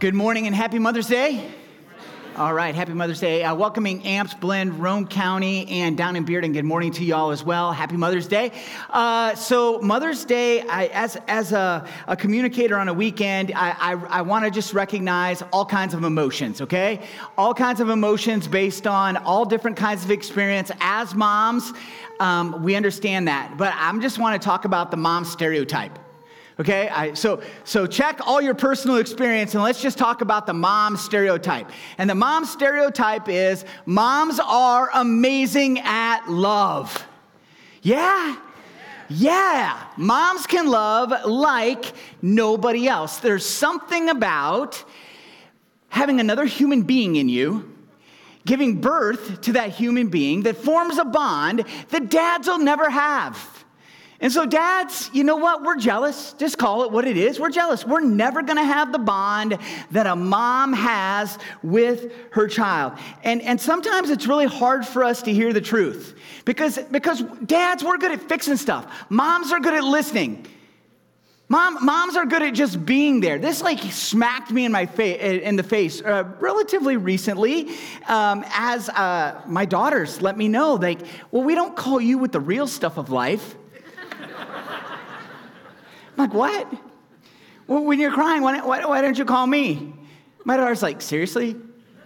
Good morning and happy Mother's Day. All right, happy Mother's Day. Welcoming Amps, Blend, Roane County, and down in Bearden. Good morning to y'all as well. Happy Mother's Day. So Mother's Day, as a communicator on a weekend, I want to just recognize all kinds of emotions, okay? All kinds of emotions based on all different kinds of experience. As moms, we understand that. But I just want to talk about the mom stereotype. Okay, so check all your personal experience and let's just talk about the mom stereotype. And the mom stereotype is moms are amazing at love. Yeah, moms can love like nobody else. There's something about having another human being in you, giving birth to that human being that forms a bond that dads will never have. And so dads, you know what? We're jealous. Just call it what it is. We're jealous. We're never going to have the bond that a mom has with her child. And sometimes it's really hard for us to hear the truth because dads, we're good at fixing stuff. Moms are good at listening. Moms are good at just being there. This smacked me in the face relatively recently as my daughters let me know, we don't call you with the real stuff of life. I'm like, what? Well, when you're crying, why don't you call me? My daughter's like, seriously?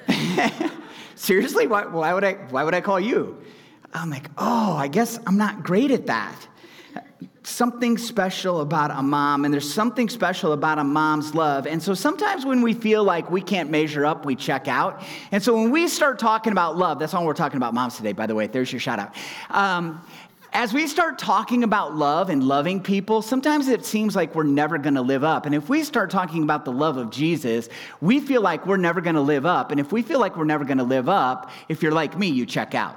Seriously? Why would I call you? I'm like, oh, I guess I'm not great at that. Something special about a mom, and there's something special about a mom's love. And so sometimes when we feel like we can't measure up, we check out. And so when we start talking about love, that's all we're talking about moms today, by the way. There's your shout out. As we start talking about love and loving people, sometimes it seems like we're never going to live up. And if we start talking about the love of Jesus, we feel like we're never going to live up. And if we feel like we're never going to live up, if you're like me, you check out.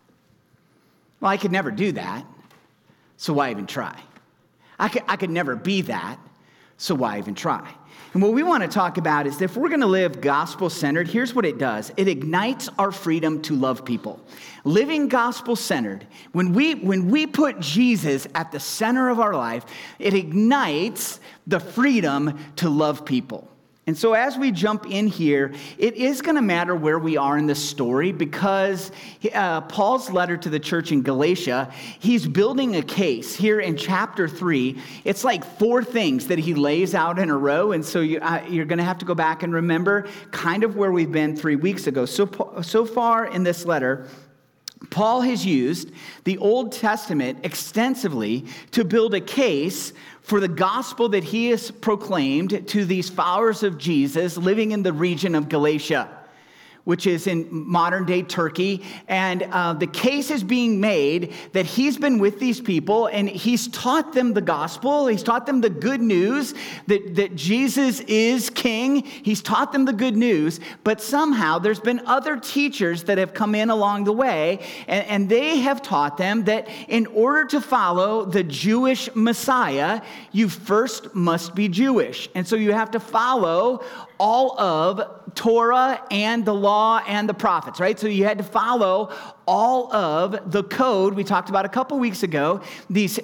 Well, I could never do that, so why even try? I could never be that, so why even try? And what we want to talk about is that if we're going to live gospel-centered, here's what it does. It ignites our freedom to love people. Living gospel-centered, when we put Jesus at the center of our life, it ignites the freedom to love people. And so as we jump in here, it is going to matter where we are in the story because Paul's letter to the church in Galatia, he's building a case here in chapter 3. It's like 4 things that he lays out in a row. And so you're going to have to go back and remember kind of where we've been 3 weeks ago. So far in this letter, Paul has used the Old Testament extensively to build a case for the gospel that he has proclaimed to these followers of Jesus living in the region of Galatia, which is in modern-day Turkey. And the case is being made that he's been with these people and he's taught them the gospel. He's taught them the good news that Jesus is king. He's taught them the good news, but somehow there's been other teachers that have come in along the way, and they have taught them that in order to follow the Jewish Messiah, you first must be Jewish. And so you have to follow all of Torah and the law and the prophets, right? So you had to follow all of the code we talked about a couple weeks ago, these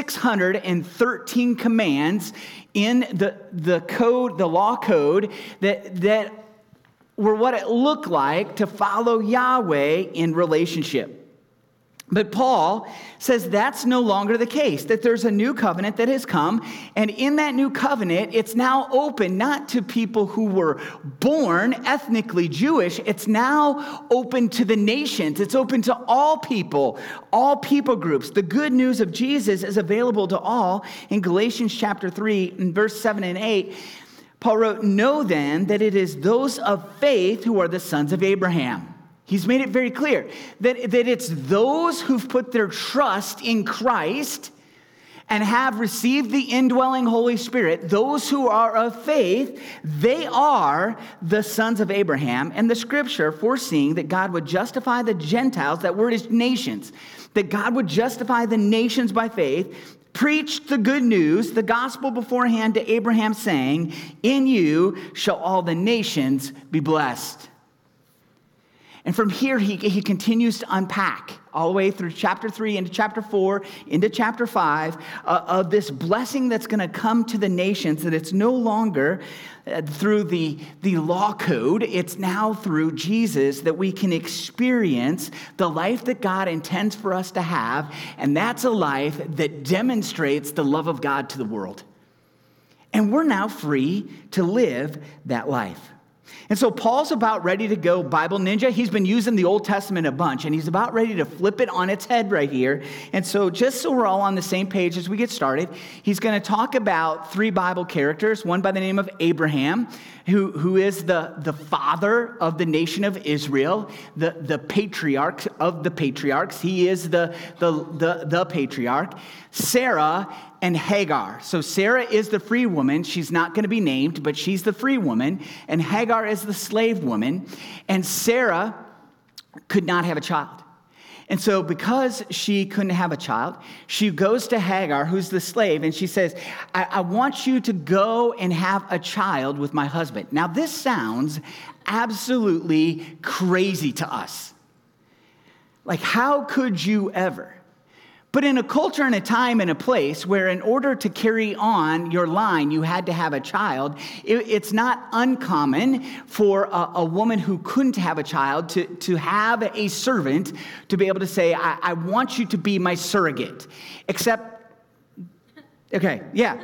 613 commands in the code, the law code, that were what it looked like to follow Yahweh in relationship. But Paul says that's no longer the case, that there's a new covenant that has come, and in that new covenant, it's now open not to people who were born ethnically Jewish, it's now open to the nations, it's open to all people groups. The good news of Jesus is available to all. In Galatians chapter 3, in verse 7 and 8, Paul wrote, "Know then that it is those of faith who are the sons of Abraham." He's made it very clear that it's those who've put their trust in Christ and have received the indwelling Holy Spirit, those who are of faith, they are the sons of Abraham. And the scripture foreseeing that God would justify the Gentiles, that word is nations, that God would justify the nations by faith, preached the good news, the gospel beforehand to Abraham, saying, "In you shall all the nations be blessed." And from here, he continues to unpack all the way through chapter 3 into chapter 4 into chapter 5 of this blessing that's going to come to the nations, that it's no longer through the law code, it's now through Jesus that we can experience the life that God intends for us to have, and that's a life that demonstrates the love of God to the world. And we're now free to live that life. And so Paul's about ready to go Bible ninja. He's been using the Old Testament a bunch, and he's about ready to flip it on its head right here. And so just so we're all on the same page as we get started, he's going to talk about 3 Bible characters, one by the name of Abraham, who is the father of the nation of Israel, the patriarch of the patriarchs. He is the patriarch. Sarah and Hagar. So Sarah is the free woman. She's not going to be named, but she's the free woman. And Hagar is the slave woman. And Sarah could not have a child. And so because she couldn't have a child, she goes to Hagar, who's the slave, and she says, I want you to go and have a child with my husband. Now, this sounds absolutely crazy to us. Like, how could you ever? But in a culture and a time and a place where in order to carry on your line, you had to have a child, it's not uncommon for a woman who couldn't have a child to have a servant to be able to say, I want you to be my surrogate. Except, okay, yeah.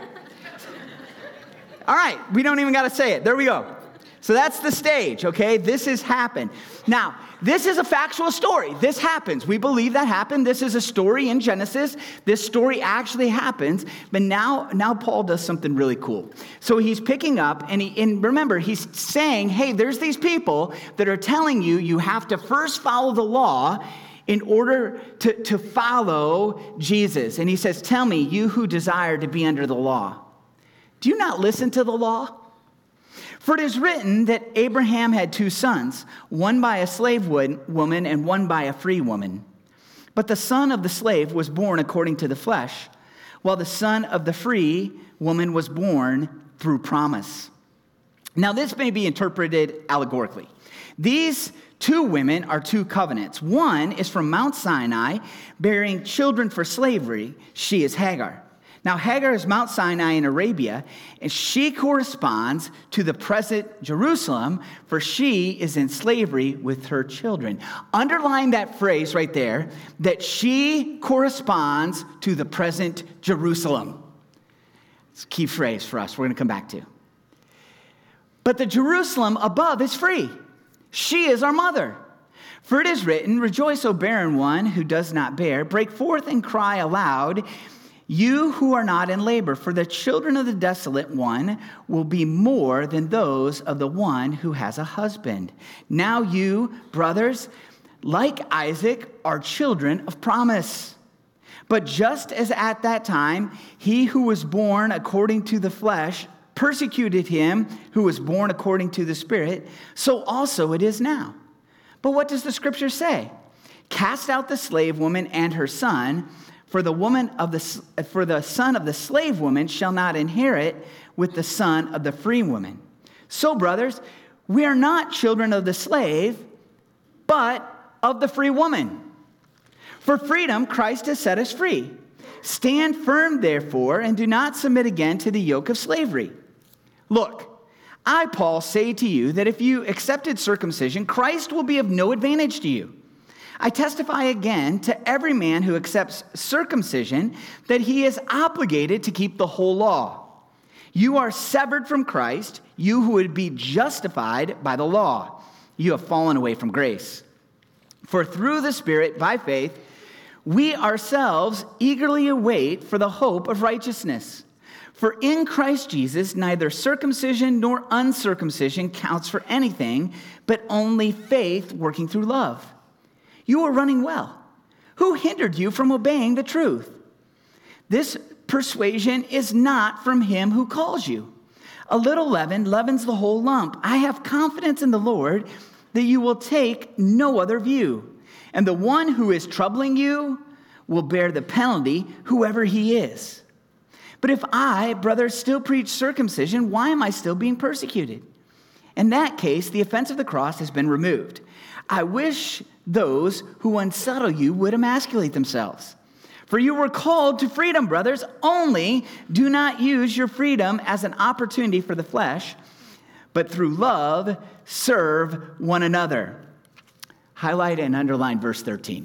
All right, we don't even got to say it. There we go. So that's the stage, okay? This has happened. Now, this is a factual story. This happens. We believe that happened. This is a story in Genesis. This story actually happens. But now Paul does something really cool. So he's picking up, and remember, he's saying, hey, there's these people that are telling you you have to first follow the law in order to follow Jesus. And he says, tell me, you who desire to be under the law, do you not listen to the law? For it is written that Abraham had 2 sons, one by a slave woman and one by a free woman. But the son of the slave was born according to the flesh, while the son of the free woman was born through promise. Now, this may be interpreted allegorically. These 2 women are 2 covenants. One is from Mount Sinai, bearing children for slavery. She is Hagar. Now, Hagar is Mount Sinai in Arabia, and she corresponds to the present Jerusalem, for she is in slavery with her children. Underline that phrase right there, that she corresponds to the present Jerusalem. It's a key phrase for us we're going to come back to. But the Jerusalem above is free. She is our mother. For it is written, rejoice, O barren one who does not bear. Break forth and cry aloud, you who are not in labor, for the children of the desolate one will be more than those of the one who has a husband. Now you, brothers, like Isaac, are children of promise. But just as at that time, he who was born according to the flesh persecuted him who was born according to the Spirit, so also it is now. But what does the scripture say? Cast out the slave woman and her son, for the son of the slave woman shall not inherit with the son of the free woman. So, brothers, we are not children of the slave, but of the free woman. For freedom, Christ has set us free. Stand firm, therefore, and do not submit again to the yoke of slavery. Look, I, Paul, say to you that if you accepted circumcision, Christ will be of no advantage to you. I testify again to every man who accepts circumcision that he is obligated to keep the whole law. You are severed from Christ, you who would be justified by the law. You have fallen away from grace. For through the Spirit, by faith, we ourselves eagerly await for the hope of righteousness. For in Christ Jesus, neither circumcision nor uncircumcision counts for anything, but only faith working through love. You are running well. Who hindered you from obeying the truth? This persuasion is not from him who calls you. A little leaven leavens the whole lump. I have confidence in the Lord that you will take no other view. And the one who is troubling you will bear the penalty, whoever he is. But if I, brothers, still preach circumcision, why am I still being persecuted? In that case, the offense of the cross has been removed. I wish those who unsettle you would emasculate themselves. For you were called to freedom, brothers, only do not use your freedom as an opportunity for the flesh, but through love serve one another. Highlight and underline verse 13.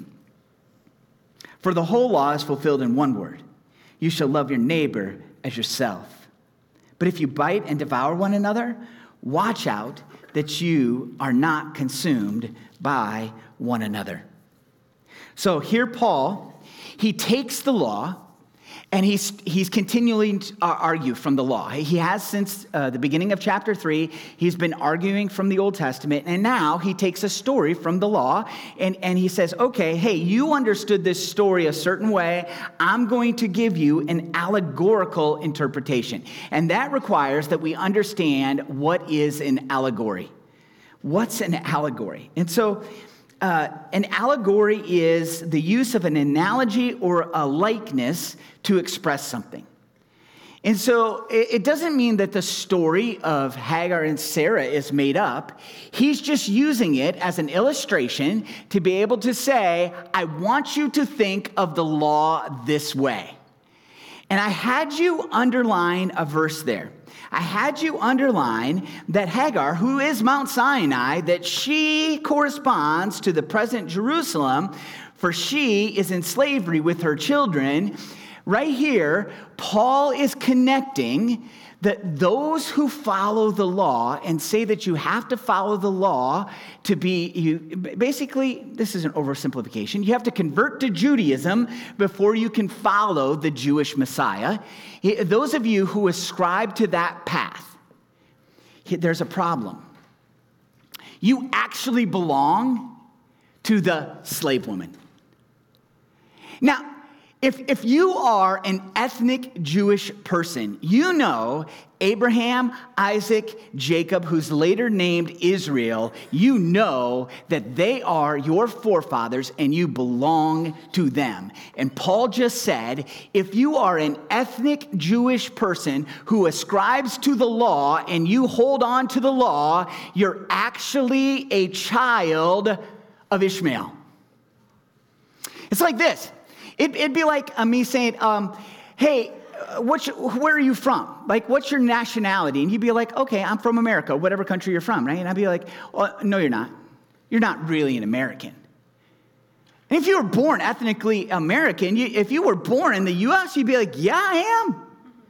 For the whole law is fulfilled in one word. You shall love your neighbor as yourself. But if you bite and devour one another, watch out that you are not consumed by one another. So here Paul, he takes the law and he's continuing to argue from the law. He has since the beginning of chapter 3. He's been arguing from the Old Testament, and now he takes a story from the law, and he says, okay, hey, you understood this story a certain way. I'm going to give you an allegorical interpretation, and that requires that we understand what is an allegory. What's an allegory? And so an allegory is the use of an analogy or a likeness to express something. And so it doesn't mean that the story of Hagar and Sarah is made up. He's just using it as an illustration to be able to say, I want you to think of the law this way. And I had you underline a verse there. I had you underline that Hagar, who is Mount Sinai, that she corresponds to the present Jerusalem, for she is in slavery with her children. Right here, Paul is connecting that those who follow the law and say that you have to follow the law to be, basically, this is an oversimplification. You have to convert to Judaism before you can follow the Jewish Messiah. Those of you who ascribe to that path, there's a problem. You actually belong to the slave woman. Now, if you are an ethnic Jewish person, you know Abraham, Isaac, Jacob, who's later named Israel, you know that they are your forefathers and you belong to them. And Paul just said, if you are an ethnic Jewish person who ascribes to the law and you hold on to the law, you're actually a child of Ishmael. It's like this. It'd be like me saying, hey, where are you from? Like, what's your nationality? And you'd be like, okay, I'm from America, whatever country you're from, right? And I'd be like, oh, no, you're not. You're not really an American. And if you were born ethnically American, if you were born in the U.S., you'd be like, yeah, I am.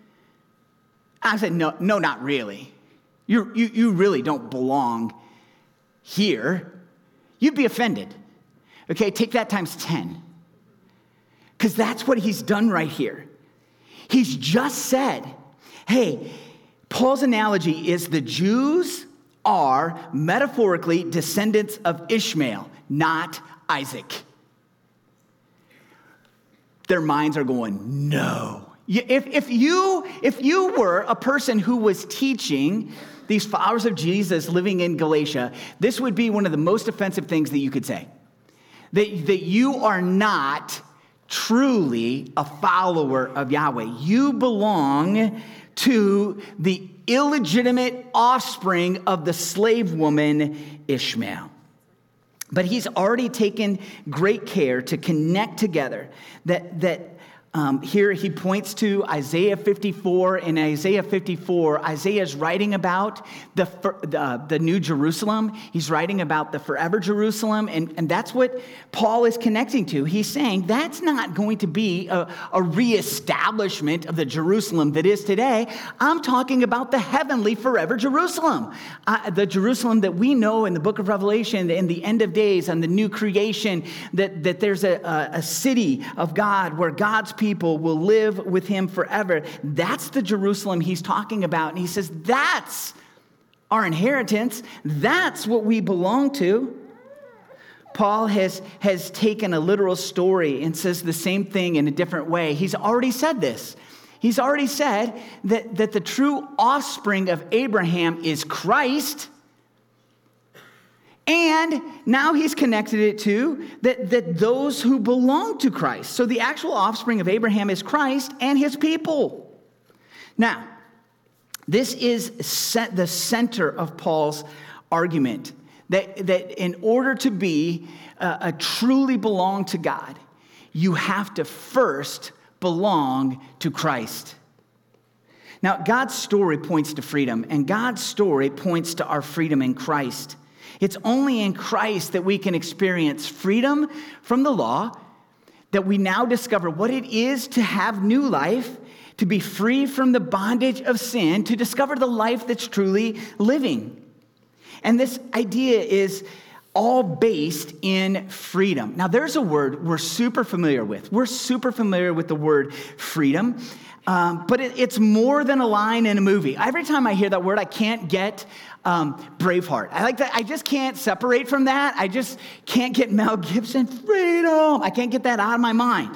I said, no, not really. You really don't belong here. You'd be offended. Okay, take that times 10. Because that's what he's done right here. He's just said, hey, Paul's analogy is the Jews are metaphorically descendants of Ishmael, not Isaac. Their minds are going, no. If you were a person who was teaching these followers of Jesus living in Galatia, this would be one of the most offensive things that you could say. That you are not truly a follower of Yahweh. You belong to the illegitimate offspring of the slave woman Ishmael. But he's already taken great care to connect together that here he points to Isaiah 54. In Isaiah 54, Isaiah is writing about the new Jerusalem. He's writing about the forever Jerusalem, and that's what Paul is connecting to. He's saying that's not going to be a reestablishment of the Jerusalem that is today. I'm talking about the heavenly forever Jerusalem, the Jerusalem that we know in the book of Revelation, in the end of days, and the new creation, that there's a city of God where God's people will live with him forever. That's the Jerusalem he's talking about. And he says, that's our inheritance. That's what we belong to. Paul has taken a literal story and says the same thing in a different way. He's already said this. He's already said that the true offspring of Abraham is Christ. And now he's connected it to that those who belong to Christ. So the actual offspring of Abraham is Christ and his people. Now, this is the center of Paul's argument, that in order to be truly belong to God, you have to first belong to Christ. Now, God's story points to freedom, and God's story points to our freedom in Christ. It's only in Christ that we can experience freedom from the law, that we now discover what it is to have new life, to be free from the bondage of sin, to discover the life that's truly living. And this idea is all based in freedom. Now, there's a word we're super familiar with. We're super familiar with the word freedom, but it's more than a line in a movie. Every time I hear that word, I can't get Braveheart. I like that. I just can't separate from that. I just can't get Mel Gibson, freedom. I can't get that out of my mind.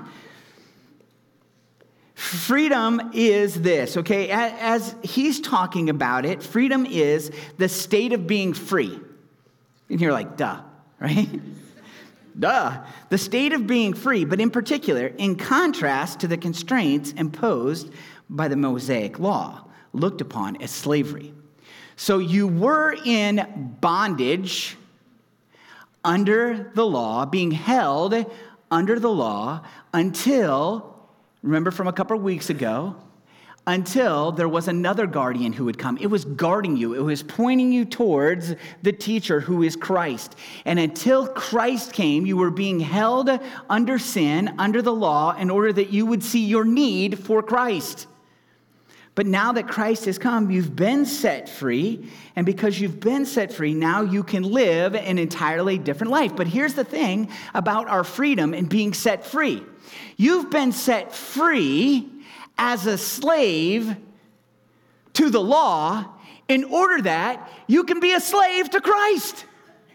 Freedom is this, okay? As he's talking about it, freedom is the state of being free. And you're like, duh, right? Duh. The state of being free, but in particular, in contrast to the constraints imposed by the Mosaic law, looked upon as slavery. So you were in bondage under the law, being held under the law until, remember from a couple of weeks ago, until there was another guardian who would come. It was guarding you. It was pointing you towards the teacher who is Christ. And until Christ came, you were being held under sin, under the law, in order that you would see your need for Christ. But now that Christ has come, you've been set free. And because you've been set free, now you can live an entirely different life. But here's the thing about our freedom and being set free. You've been set free as a slave to the law in order that you can be a slave to Christ.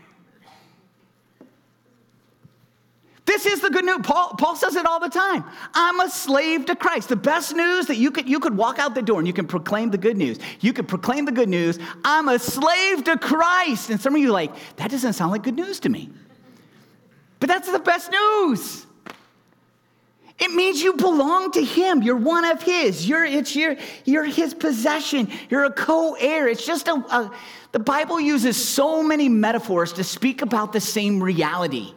This is the good news. Paul says it all the time. I'm a slave to Christ. The best news that you could walk out the door and you can proclaim the good news. You could proclaim the good news. I'm a slave to Christ. And some of you are like, that doesn't sound like good news to me. But that's the best news. It means you belong to him. You're one of his. You're his possession. You're a co-heir. It's just the Bible uses so many metaphors to speak about the same reality.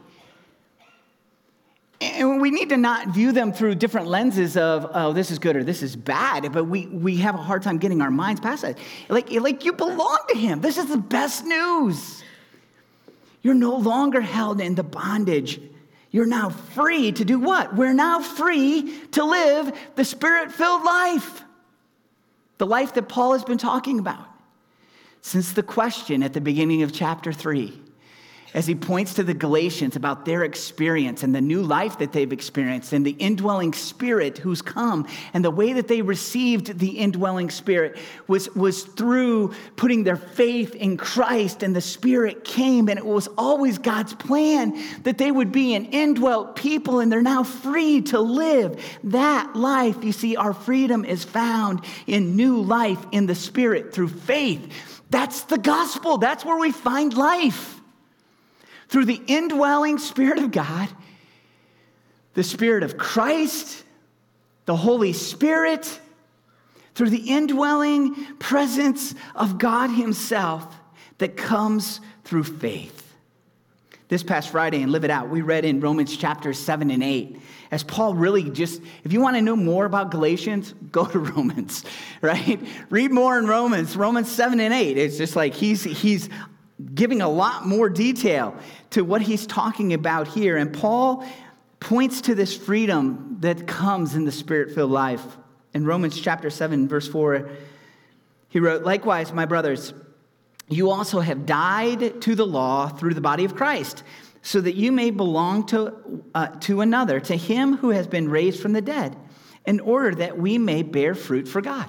And we need to not view them through different lenses of, oh, this is good or this is bad. But we have a hard time getting our minds past that. Like you belong to him. This is the best news. You're no longer held in the bondage. You're now free to do what? We're now free to live the Spirit-filled life. The life that Paul has been talking about since the question at the beginning of chapter 3. As he points to the Galatians about their experience and the new life that they've experienced and the indwelling Spirit who's come, and the way that they received the indwelling Spirit was through putting their faith in Christ, and the Spirit came, and it was always God's plan that they would be an indwelt people, and they're now free to live that life. You see, our freedom is found in new life in the Spirit through faith. That's the gospel. That's where we find life. Through the indwelling Spirit of God, the Spirit of Christ, the Holy Spirit, through the indwelling presence of God himself that comes through faith. This past Friday in Live It Out, we read in Romans chapters 7 and 8, as Paul really just, if you want to know more about Galatians, go to Romans, right? Read more in Romans 7 and 8. It's just like he's giving a lot more detail to what he's talking about here. And Paul points to this freedom that comes in the Spirit-filled life. In Romans chapter 7, verse 4, he wrote, "Likewise, my brothers, you also have died to the law through the body of Christ, so that you may belong to another, to him who has been raised from the dead, in order that we may bear fruit for God."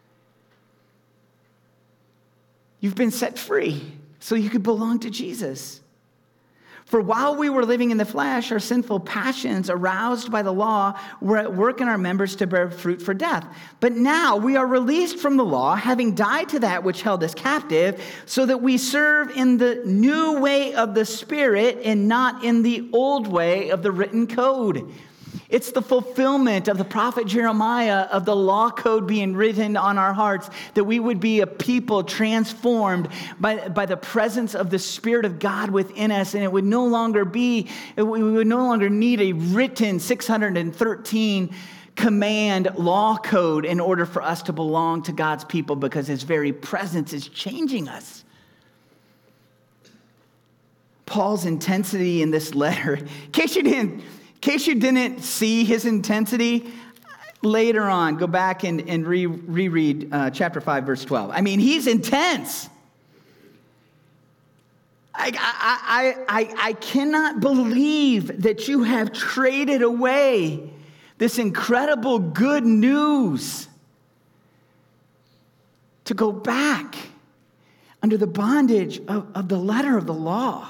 You've been set free so you could belong to Jesus. "For while we were living in the flesh, our sinful passions aroused by the law were at work in our members to bear fruit for death. But now we are released from the law, having died to that which held us captive, so that we serve in the new way of the Spirit and not in the old way of the written code." It's the fulfillment of the prophet Jeremiah, of the law code being written on our hearts, that we would be a people transformed by the presence of the Spirit of God within us. And we would no longer need a written 613 command law code in order for us to belong to God's people, because his very presence is changing us. Paul's intensity in this letter, in case you didn't see his intensity, later on, go back and reread chapter 5, verse 12. I mean, he's intense. I cannot believe that you have traded away this incredible good news to go back under the bondage of the letter of the law.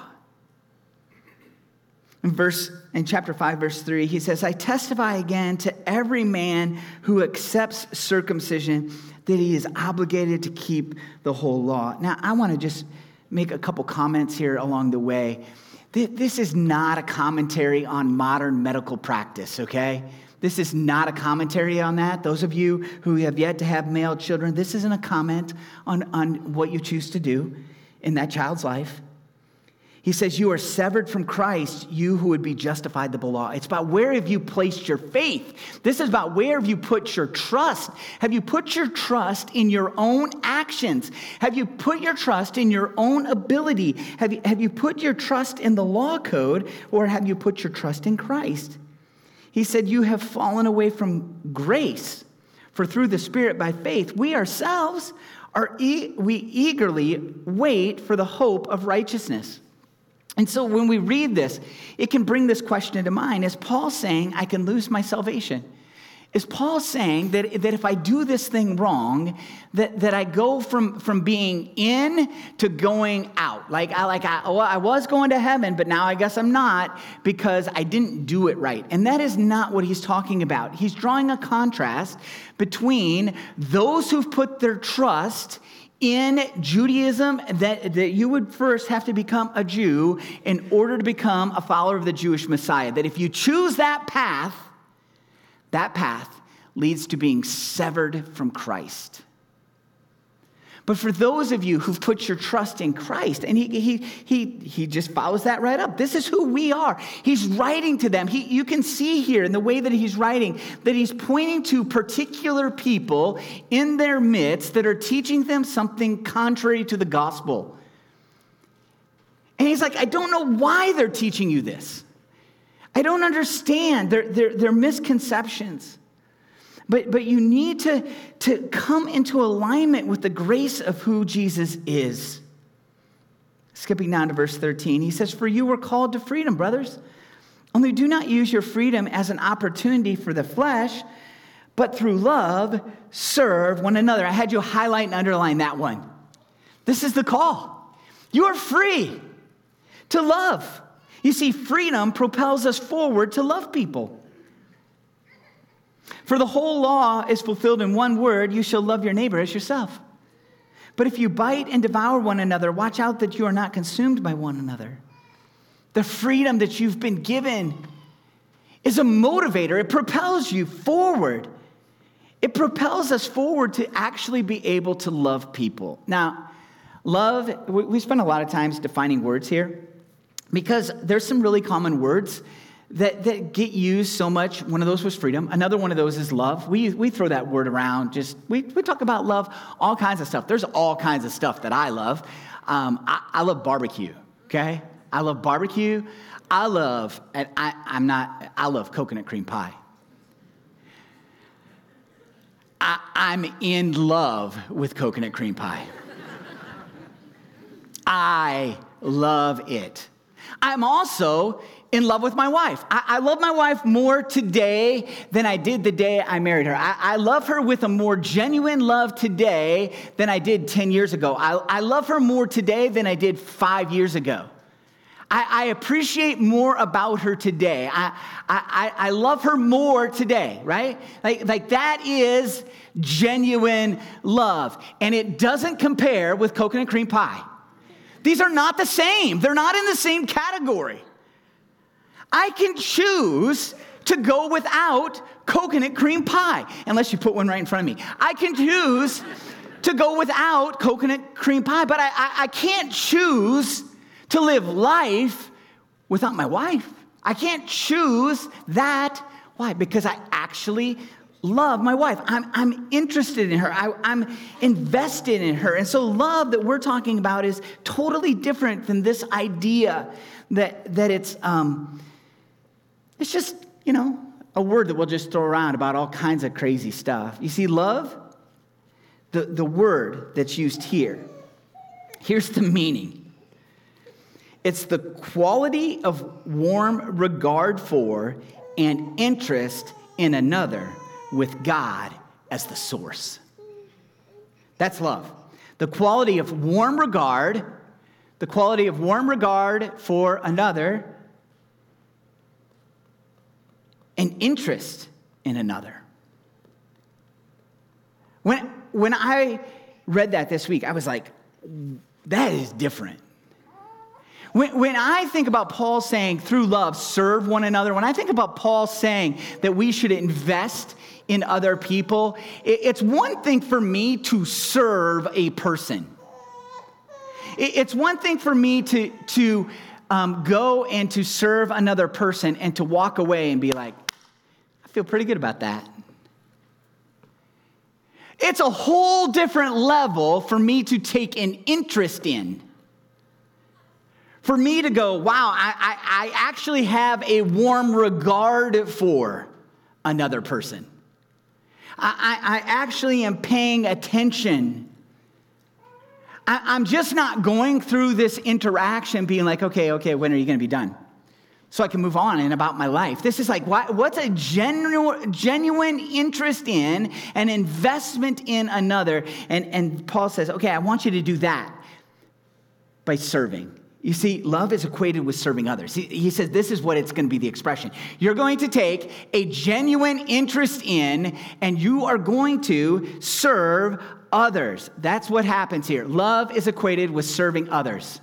In chapter 5, verse 3, he says, I testify again to every man who accepts circumcision that he is obligated to keep the whole law. Now, I want to just make a couple comments here along the way. This is not a commentary on modern medical practice, okay? This is not a commentary on that. Those of you who have yet to have male children, this isn't a comment on what you choose to do in that child's life. He says, you are severed from Christ, you who would be justified by the law. It's about where have you placed your faith. This is about where have you put your trust. Have you put your trust in your own actions? Have you put your trust in your own ability? Have you put your trust in the law code, or have you put your trust in Christ? He said, you have fallen away from grace, for through the Spirit by faith, we ourselves we eagerly wait for the hope of righteousness. And so when we read this, it can bring this question to mind. Is Paul saying I can lose my salvation? Is Paul saying that if I do this thing wrong, that I go from being in to going out? I was going to heaven, but now I guess I'm not because I didn't do it right. And that is not what he's talking about. He's drawing a contrast between those who've put their trust in Judaism, that you would first have to become a Jew in order to become a follower of the Jewish Messiah. That if you choose that path leads to being severed from Christ. But for those of you who've put your trust in Christ, and he just follows that right up. This is who we are. He's writing to them. You can see here in the way that he's writing that he's pointing to particular people in their midst that are teaching them something contrary to the gospel. And he's like, I don't know why they're teaching you this. I don't understand their misconceptions. But you need to come into alignment with the grace of who Jesus is. Skipping down to verse 13, he says, for you were called to freedom, brothers. Only do not use your freedom as an opportunity for the flesh, but through love serve one another. I had you highlight and underline that one. This is the call. You are free to love. You see, freedom propels us forward to love people. For the whole law is fulfilled in one word, you shall love your neighbor as yourself. But if you bite and devour one another, watch out that you are not consumed by one another. The freedom that you've been given is a motivator. It propels you forward. It propels us forward to actually be able to love people. Now, love, we spend a lot of times defining words here because there's some really common words that get used so much. One of those was freedom. Another one of those is love. We throw that word around. We talk about love, all kinds of stuff. There's all kinds of stuff that I love. I love barbecue, okay? I love barbecue. I love coconut cream pie. I'm in love with coconut cream pie. I love it. I'm also in love with my wife. I love my wife more today than I did the day I married her. I love her with a more genuine love today than I did 10 years ago. I love her more today than I did 5 years ago. I appreciate more about her today. I love her more today, right? Like that is genuine love. And it doesn't compare with coconut cream pie. These are not the same. They're not in the same category. I can choose to go without coconut cream pie, unless you put one right in front of me. I can choose to go without coconut cream pie, but I can't choose to live life without my wife. I can't choose that. Why? Because I actually love my wife. I'm interested in her. I'm invested in her. And so love that we're talking about is totally different than this idea that it's just, a word that we'll just throw around about all kinds of crazy stuff. You see, love, the word that's used here, here's the meaning. It's the quality of warm regard for and interest in another with God as the source. That's love. The quality of warm regard for another and interest in another. When I read that this week, I was like, that is different. When I think about Paul saying, through love, serve one another, when I think about Paul saying that we should invest in other people, it's one thing for me to serve a person. It's one thing for me to go and to serve another person and to walk away and be like, I feel pretty good about that. It's a whole different level for me to take an interest in. For me to go, wow, I actually have a warm regard for another person. I actually am paying attention. I'm just not going through this interaction being like, okay, when are you going to be done? So I can move on and about my life. This is like, what's a genuine interest in, an investment in another? And Paul says, okay, I want you to do that by serving. You see, love is equated with serving others. He says this is what it's going to be the expression. You're going to take a genuine interest in, and you are going to serve others. That's what happens here. Love is equated with serving others.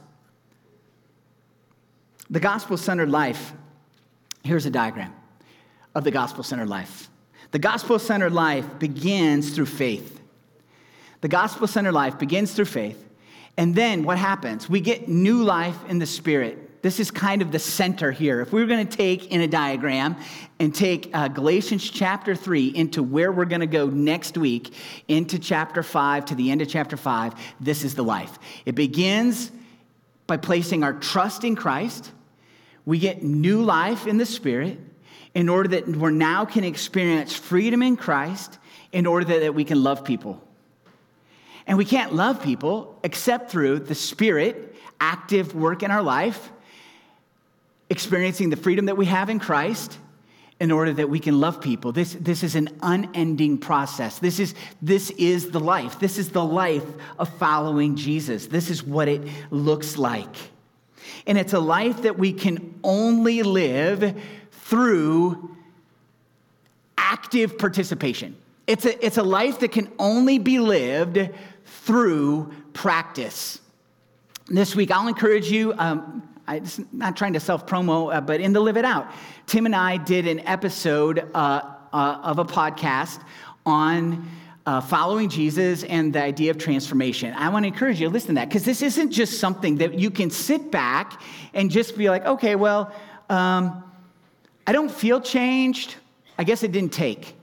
The gospel-centered life, here's a diagram of the gospel-centered life. The gospel-centered life begins through faith. The gospel-centered life begins through faith. And then what happens? We get new life in the Spirit. This is kind of the center here. If we were going to take in a diagram and take Galatians chapter 3 into where we're going to go next week, into chapter 5, to the end of chapter 5, this is the life. It begins by placing our trust in Christ. We get new life in the Spirit in order that we now can experience freedom in Christ, in order that we can love people. And we can't love people except through the Spirit, active work in our life, experiencing the freedom that we have in Christ in order that we can love people. This is an unending process. This is the life. This is the life of following Jesus. This is what it looks like. And it's a life that we can only live through active participation. It's a life that can only be lived through practice. This week, I'll encourage you, I'm not trying to self-promo, but in the Live It Out, Tim and I did an episode of a podcast on following Jesus and the idea of transformation. I want to encourage you to listen to that, because this isn't just something that you can sit back and just be like, okay, well, I don't feel changed. I guess it didn't take.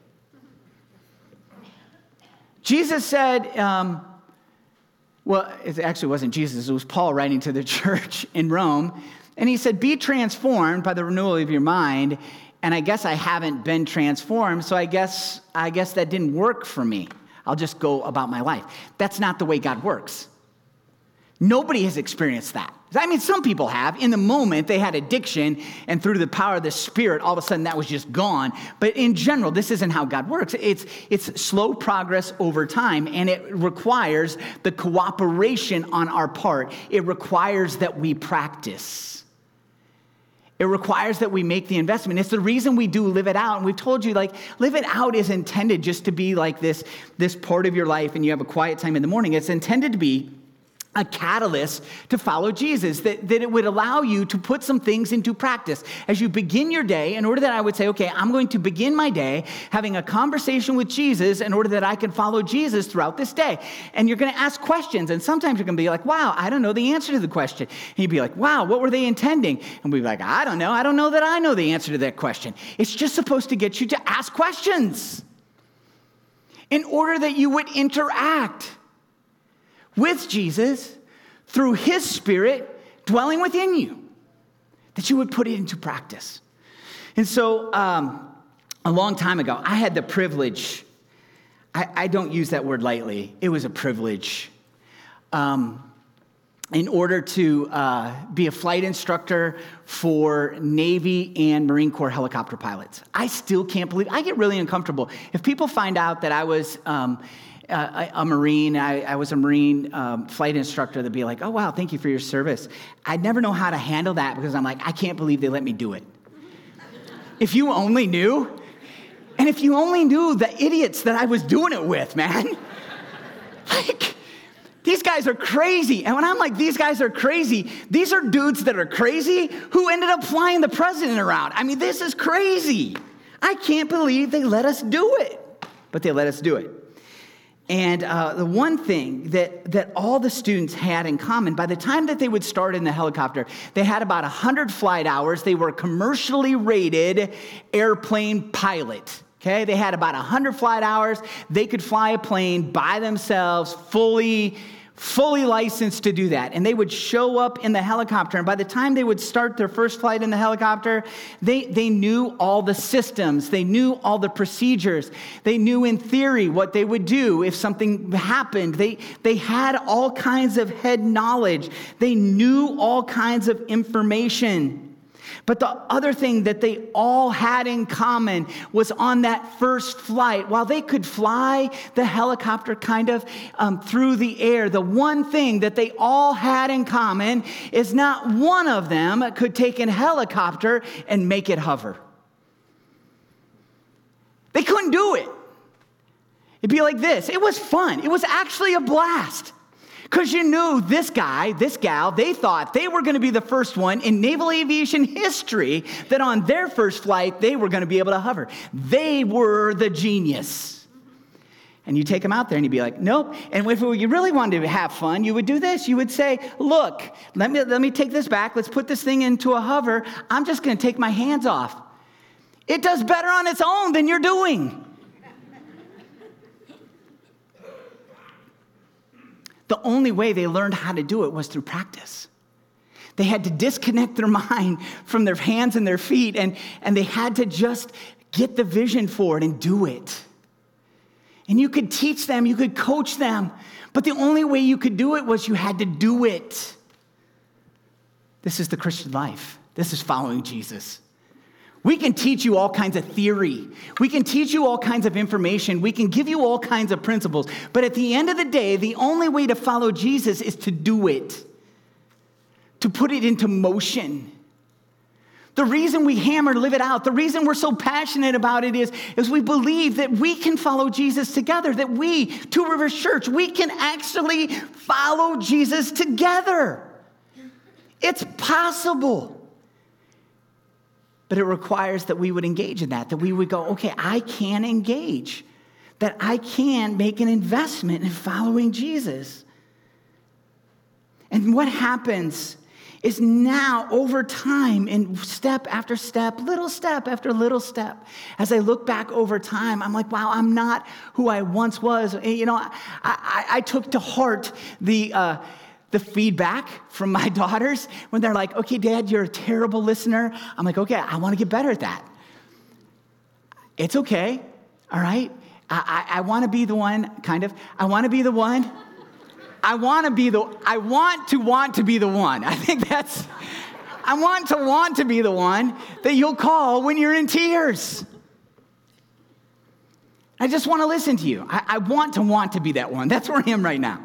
Jesus said, well, it actually wasn't Jesus. It was Paul writing to the church in Rome. And he said, be transformed by the renewal of your mind. And I guess I haven't been transformed, so I guess that didn't work for me. I'll just go about my life. That's not the way God works. Nobody has experienced that. I mean, some people have. In the moment, they had addiction, and through the power of the Spirit, all of a sudden that was just gone. But in general, this isn't how God works. It's slow progress over time, and it requires the cooperation on our part. It requires that we practice. It requires that we make the investment. It's the reason we do Live It Out. And we've told you, like, Live It Out is intended just to be like this part of your life, and you have a quiet time in the morning. It's intended to be a catalyst to follow Jesus, that it would allow you to put some things into practice. As you begin your day, in order that I would say, okay, I'm going to begin my day having a conversation with Jesus in order that I can follow Jesus throughout this day. And you're going to ask questions, and sometimes you're going to be like, wow, I don't know the answer to the question. And you'd be like, wow, what were they intending? And we'd be like, I don't know that I know the answer to that question. It's just supposed to get you to ask questions in order that you would interact with Jesus through his Spirit dwelling within you, that you would put it into practice. And so a long time ago, I had the privilege, I don't use that word lightly, it was a privilege, in order to be a flight instructor for Navy and Marine Corps helicopter pilots. I still can't believe, I get really uncomfortable. If people find out that I was a Marine, I was a Marine flight instructor, they'd be like, oh, wow, thank you for your service. I'd never know how to handle that because I'm like, I can't believe they let me do it. If you only knew, and if you only knew the idiots that I was doing it with, man. Like, these guys are crazy. And when I'm like, these guys are crazy, these are dudes that are crazy who ended up flying the president around. I mean, this is crazy. I can't believe they let us do it. But they let us do it. And the one thing that all the students had in common, by the time that they would start in the helicopter, they had about 100 flight hours. They were a commercially rated airplane pilot. Okay, they had about 100 flight hours. They could fly a plane by themselves, fully licensed to do that. And they would show up in the helicopter. And by the time they would start their first flight in the helicopter, they knew all the systems. They knew all the procedures. They knew in theory what they would do if something happened. They had all kinds of head knowledge. They knew all kinds of information. But the other thing that they all had in common was on that first flight, while they could fly the helicopter kind of through the air, the one thing that they all had in common is not one of them could take a helicopter and make it hover. They couldn't do it. It'd be like this. It was fun. It was actually a blast. Because you knew this guy, this gal, they thought they were going to be the first one in naval aviation history that on their first flight, they were going to be able to hover. They were the genius. And you take them out there and you'd be like, nope. And if you really wanted to have fun, you would do this. You would say, look, let me take this back. Let's put this thing into a hover. I'm just going to take my hands off. It does better on its own than you're doing. The only way they learned how to do it was through practice. They had to disconnect their mind from their hands and their feet, and they had to just get the vision for it and do it. And you could teach them, you could coach them, but the only way you could do it was you had to do it. This is the Christian life. This is following Jesus. We can teach you all kinds of theory. We can teach you all kinds of information. We can give you all kinds of principles. But at the end of the day, the only way to follow Jesus is to do it, to put it into motion. The reason we hammer live it out, the reason we're so passionate about it is we believe that we can follow Jesus together, that we, Two Rivers Church, we can actually follow Jesus together. It's possible. But it requires that we would engage in that we would go, okay, I can engage, that I can make an investment in following Jesus. And what happens is now over time, in step after step after little step, as I look back over time, I'm like, wow, I'm not who I once was. You know, I took to heart the feedback from my daughters when they're like, okay, Dad, you're a terrible listener. I'm like, okay, I want to get better at that. It's okay, all right? I want to be the one, kind of. I want to be the one. I want to be the one. I want to be the one. I think that's, I want to be the one that you'll call when you're in tears. I just want to listen to you. I want to be that one. That's where I am right now.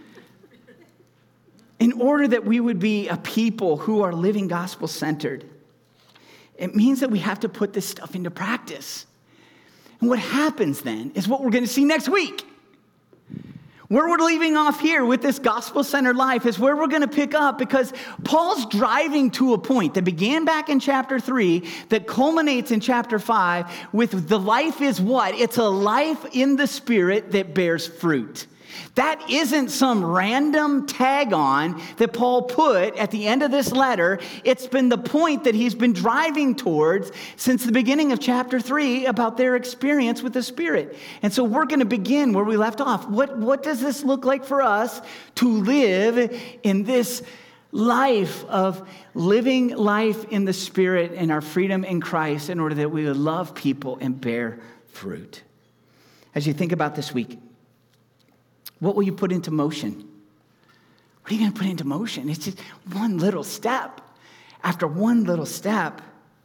In order that we would be a people who are living gospel-centered, it means that we have to put this stuff into practice. And what happens then is what we're going to see next week. Where we're leaving off here with this gospel-centered life is where we're going to pick up, because Paul's driving to a point that began back in chapter 3 that culminates in chapter 5 with the life is what? It's a life in the Spirit that bears fruit. That isn't some random tag on that Paul put at the end of this letter. It's been the point that he's been driving towards since the beginning of chapter 3 about their experience with the Spirit. And so we're going to begin where we left off. What does this look like for us to live in this life of living life in the Spirit and our freedom in Christ in order that we would love people and bear fruit? As you think about this week, what will you put into motion? What are you going to put into motion? It's just one little step after one little step.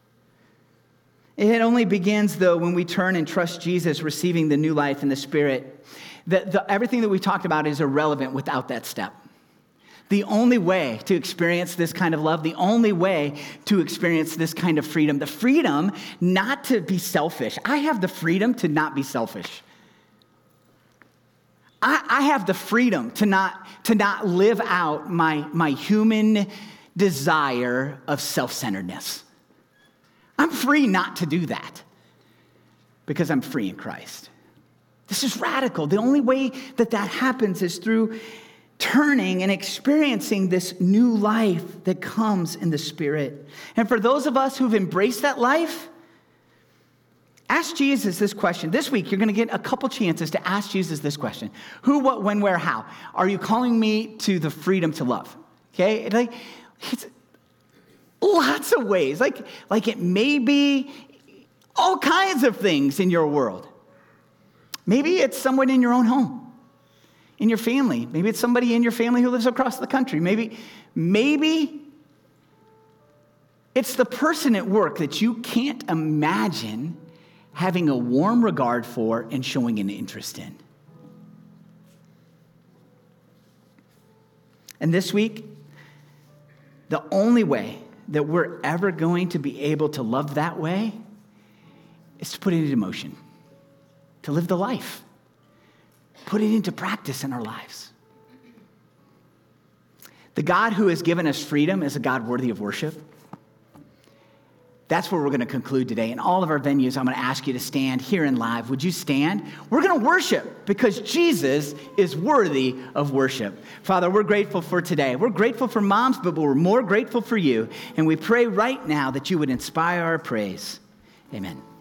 It only begins, though, when we turn and trust Jesus, receiving the new life in the Spirit. Everything that we talked about is irrelevant without that step. The only way to experience this kind of love, the only way to experience this kind of freedom, the freedom not to be selfish. I have the freedom to not be selfish. I have the freedom to not live out my human desire of self-centeredness. I'm free not to do that because I'm free in Christ. This is radical. The only way that happens is through turning and experiencing this new life that comes in the Spirit. And for those of us who've embraced that life, ask Jesus this question. This week, you're going to get a couple chances to ask Jesus this question. Who, what, when, where, how? Are you calling me to the freedom to love? Okay? It's lots of ways. Like it may be all kinds of things in your world. Maybe it's someone in your own home, in your family. Maybe it's somebody in your family who lives across the country. Maybe it's the person at work that you can't imagine having a warm regard for and showing an interest in. And this week, the only way that we're ever going to be able to love that way is to put it into motion, to live the life, put it into practice in our lives. The God who has given us freedom is a God worthy of worship. That's where we're going to conclude today. In all of our venues, I'm going to ask you to stand here and live. Would you stand? We're going to worship because Jesus is worthy of worship. Father, we're grateful for today. We're grateful for moms, but we're more grateful for you. And we pray right now that you would inspire our praise. Amen.